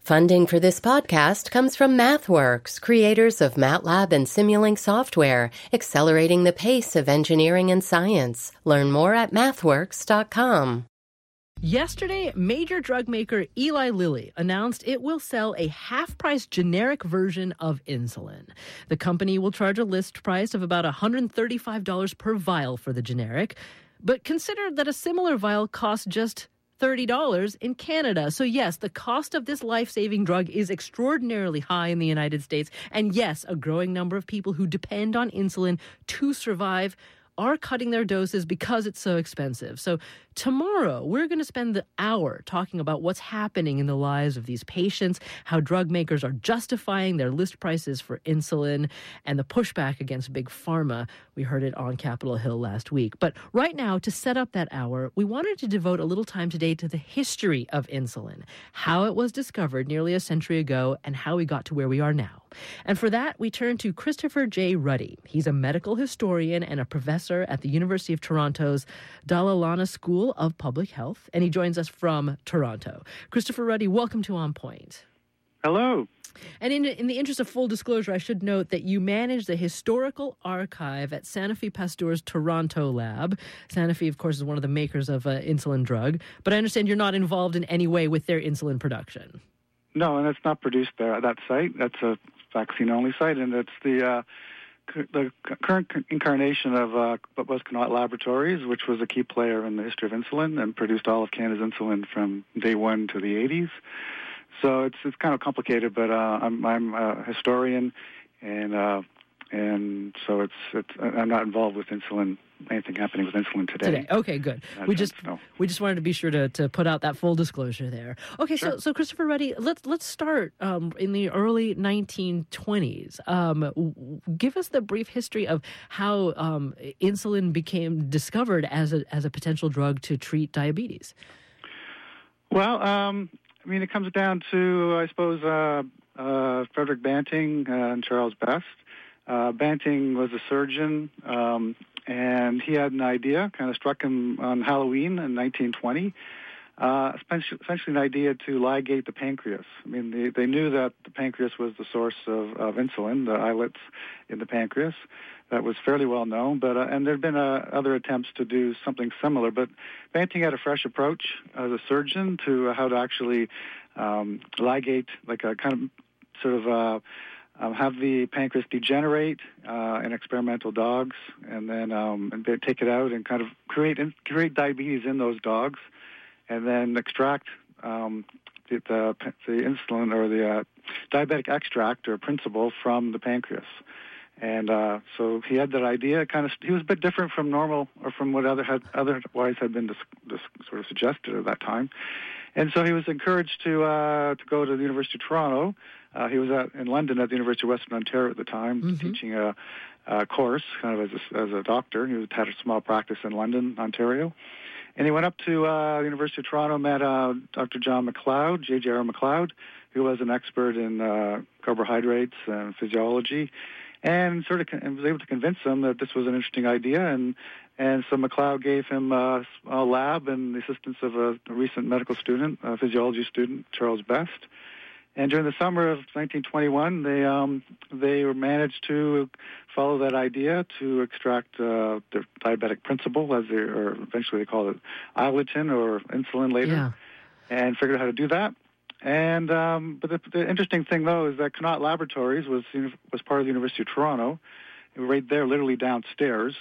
Funding for this podcast comes from MathWorks, creators of MATLAB and Simulink software, accelerating the pace of engineering and science. Learn more at mathworks.com. Yesterday, major drug maker Eli Lilly announced it will sell a half-price generic version of insulin. The company will charge a list price of about $135 per vial for the generic, but consider that a similar vial costs just $30 in Canada. So yes, the cost of this life-saving drug is extraordinarily high in the United States. And yes, a growing number of people who depend on insulin to survive are cutting their doses because it's so expensive. So tomorrow, we're going to spend the hour talking about what's happening in the lives of these patients, how drug makers are justifying their list prices for insulin, and the pushback against Big Pharma. We heard it on Capitol Hill last week. But right now, to set up that hour, we wanted to devote a little time today to the history of insulin, how it was discovered nearly a century ago, and how we got to where we are now. And for that, we turn to Christopher J. Ruddy. He's a medical historian and a professor at the University of Toronto's Dalla Lana School of Public Health, and he joins us from Toronto. Christopher Ruddy, welcome to On Point. Hello. And in the interest of full disclosure, I should note that you manage the historical archive at Sanofi Pasteur's Toronto lab. Sanofi, of course, is one of the makers of insulin drug, but I understand you're not involved in any way with their insulin production. No, and it's not produced there at that site. That's a vaccine-only site, and it's the current incarnation of what was Connaught Laboratories, which was a key player in the history of insulin and produced all of Canada's insulin from day one to the 80s. So it's kind of complicated, but I'm a historian, and so I'm not involved with insulin. Anything happening with insulin today. Okay, good. We just wanted to be sure to put out that full disclosure there. Okay, sure. so Christopher Ruddy, let's start in the early 1920s. Give us the brief history of how insulin became discovered as a potential drug to treat diabetes. Well, it comes down to, I suppose, Frederick Banting and Charles Best. Banting was a surgeon. And he had an idea, kind of struck him on Halloween in 1920, essentially an idea to ligate the pancreas. They knew that the pancreas was the source of insulin, the islets in the pancreas. That was fairly well known, but and there had been other attempts to do something similar. But Banting had a fresh approach as a surgeon to how to actually ligate, like a kind of sort of have the pancreas degenerate in experimental dogs, and then take it out and kind of create diabetes in those dogs, and then extract the insulin or the diabetic extract or principle from the pancreas. And so he had that idea. He was a bit different from normal or from what otherwise had been sort of suggested at that time. And so he was encouraged to go to the University of Toronto. He was in London at the University of Western Ontario at the time, teaching a course kind of as a doctor. He had a small practice in London, Ontario. And he went up to the University of Toronto, met Dr. John McLeod, J.J.R. McLeod, who was an expert in carbohydrates and physiology, and was able to convince him that this was an interesting idea. And so McLeod gave him a lab and the assistance of a recent medical student, a physiology student, Charles Best. And during the summer of 1921, they managed to follow that idea to extract the diabetic principle, or eventually they called it iletin or insulin later, and figured out how to do that. And but the interesting thing, though, is that Connaught Laboratories was part of the University of Toronto, right there, literally downstairs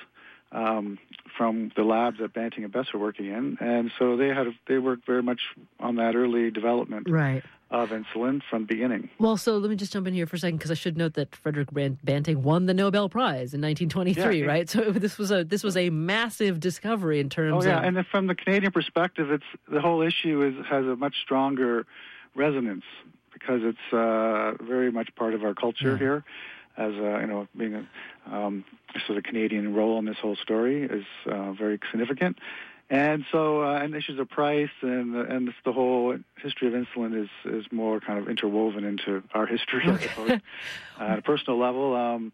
from the labs that Banting and Best were working in, and so they worked very much on that early development of insulin from the beginning. Well, so let me just jump in here for a second, because I should note that Frederick Banting won the Nobel Prize in 1923, right? So this was a massive discovery in terms of... and then from the Canadian perspective, the whole issue has a much stronger resonance because it's very much part of our culture here. As being a sort of Canadian role in this whole story is very significant, and so and issues of price and the whole history of insulin is more kind of interwoven into our history, I suppose. At a personal level,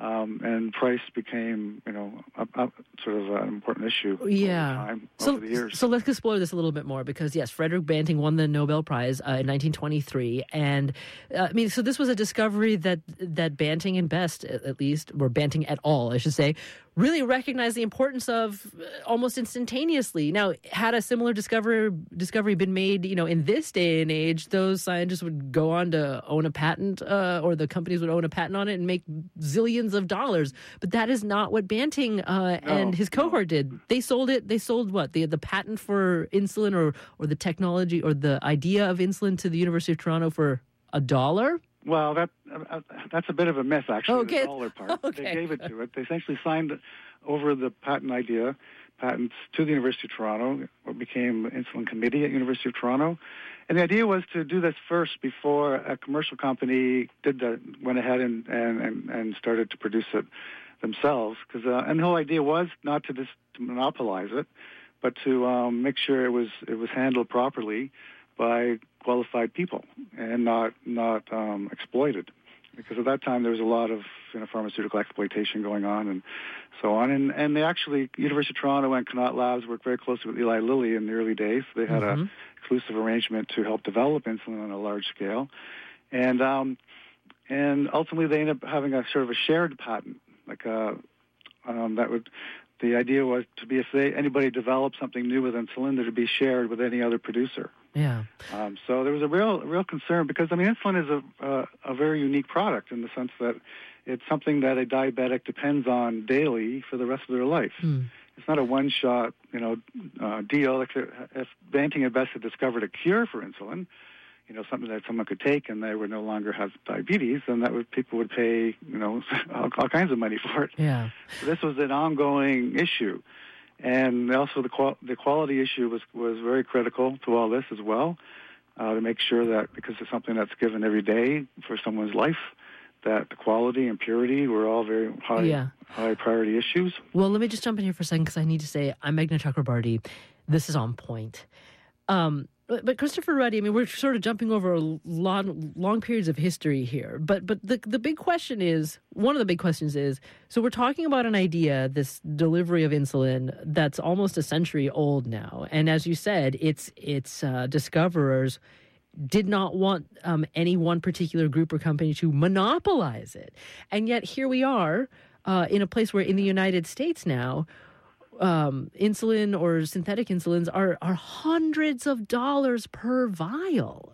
and price became, sort of an important issue over time, over the years. So let's explore this a little bit more because, yes, Frederick Banting won the Nobel Prize in 1923. And, so this was a discovery that Banting and Best, at least, or Banting et al., I should say, really recognized the importance of almost instantaneously. Now, had a similar discovery been made, in this day and age, those scientists would go on to own a patent, or the companies would own a patent on it and make zillions of dollars. But that is not what Banting and his cohort did. They sold it. They sold what? The patent for insulin or the technology or the idea of insulin to the University of Toronto for $1. Well, that's a bit of a myth, actually, okay. The dollar part. Okay. They gave it to it. They essentially signed over the patents to the University of Toronto, what became the Insulin Committee at University of Toronto. And the idea was to do this first before a commercial company went ahead and started to produce it themselves. And the whole idea was not to monopolize it, but to make sure it was handled properly by qualified people and not exploited, because at that time there was a lot of pharmaceutical exploitation going on and so on. And they actually, University of Toronto and Connaught Labs worked very closely with Eli Lilly in the early days. They had a exclusive arrangement to help develop insulin on a large scale, and ultimately they ended up having a sort of a shared patent, the idea was to be if anybody developed something new with insulin, that it be shared with any other producer. Yeah. So there was a real concern because insulin is a very unique product in the sense that it's something that a diabetic depends on daily for the rest of their life. It's not a one-shot, deal. Like if Banting and Best had discovered a cure for insulin, something that someone could take and they would no longer have diabetes, then people would pay, all kinds of money for it. Yeah. So this was an ongoing issue. And also the quality issue was very critical to all this as well, to make sure that, because it's something that's given every day for someone's life, that the quality and purity were all very high priority issues. Well, let me just jump in here for a second because I need to say I'm Meghna Chakrabarty. This is on point. But Christopher Ruddy, we're sort of jumping over long periods of history here. But the big question is, one of the big questions is, so we're talking about an idea, this delivery of insulin, that's almost a century old now. And as you said, its discoverers did not want any one particular group or company to monopolize it. And yet here we are in a place where in the United States now, insulin or synthetic insulins are hundreds of dollars per vial.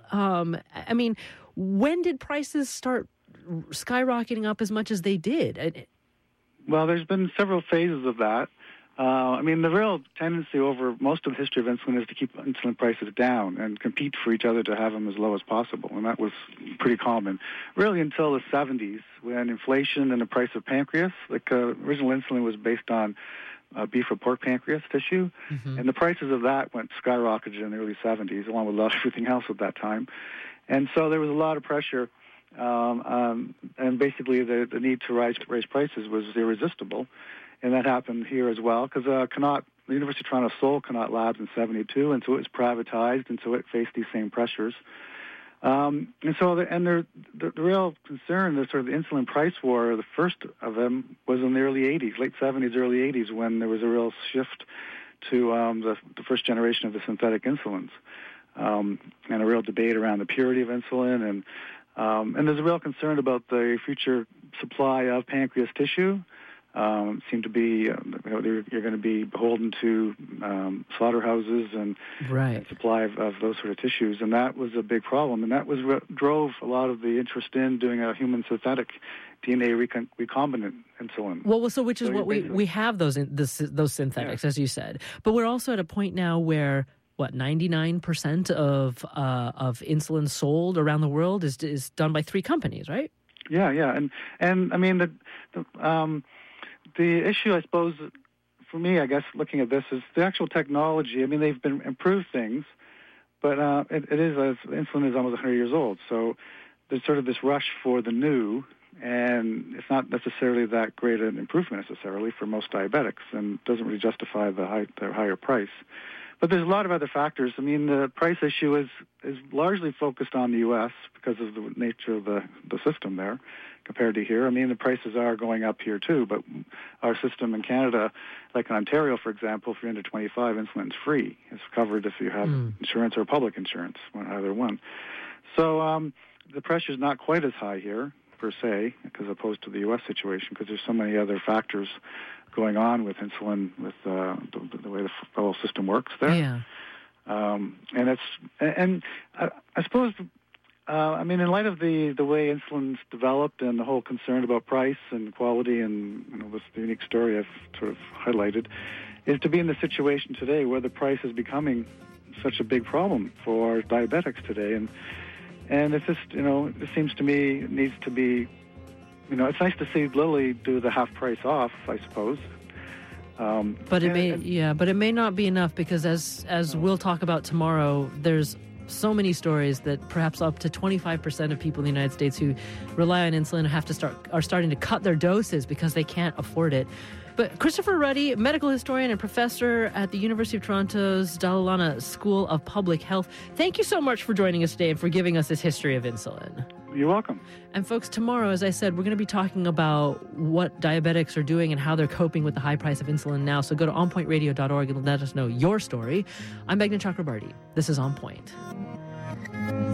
When did prices start skyrocketing up as much as they did? Well, there's been several phases of that. The real tendency over most of the history of insulin is to keep insulin prices down and compete for each other to have them as low as possible. And that was pretty common, really until the 70s, when inflation and the price of pancreas, original insulin was based on beef or pork pancreas tissue, and the prices of that went skyrocketed in the early 70s, along with everything else at that time. And so there was a lot of pressure, and basically the need to raise prices was irresistible, and that happened here as well, because the University of Toronto sold Connaught Labs in 72, and so it was privatized, and so it faced these same pressures. The real concern, the sort of the insulin price war, the first of them was in the early 80s, late 70s, early 80s, when there was a real shift to the first generation of the synthetic insulins, and a real debate around the purity of insulin, and there's a real concern about the future supply of pancreas tissue. Seem to be, you're going to be beholden to slaughterhouses and supply of those sort of tissues, and that was a big problem, and that was what drove a lot of the interest in doing a human synthetic DNA recombinant insulin. Well, so which is what we have those synthetics, as you said, but we're also at a point now where 99% of insulin sold around the world is done by 3 companies, right? Yeah, and the issue, I suppose, for me, I guess, looking at this, is the actual technology. They've been improved things, but insulin is almost 100 years old. So there's sort of this rush for the new, and it's not necessarily that great an improvement necessarily for most diabetics, and doesn't really justify the higher price. But there's a lot of other factors. I mean, the price issue is largely focused on the U.S. because of the nature of the system there compared to here. I mean, the prices are going up here too, but our system in Canada, like in Ontario, for example, if you're under 25, insulin's free. It's covered if you have insurance or public insurance, either one. So the pressure's not quite as high here, per se, as opposed to the U.S. situation, because there's so many other factors going on with insulin, with the way the whole system works there. Yeah. I suppose, I mean, in light of the way insulin's developed and the whole concern about price and quality and this the unique story I've sort of highlighted, is to be in the situation today where the price is becoming such a big problem for diabetics today. And it's just, it seems to me it needs to be, it's nice to see Lilly do the half price off, I suppose. But it may not be enough, because as we'll talk about tomorrow, there's so many stories that perhaps up to 25% of people in the United States who rely on insulin are starting to cut their doses because they can't afford it. But Christopher Ruddy, medical historian and professor at the University of Toronto's Dalla Lana School of Public Health, thank you so much for joining us today and for giving us this history of insulin. You're welcome. And folks, tomorrow, as I said, we're going to be talking about what diabetics are doing and how they're coping with the high price of insulin now. So go to onpointradio.org and let us know your story. I'm Meghna Chakrabarti. This is On Point.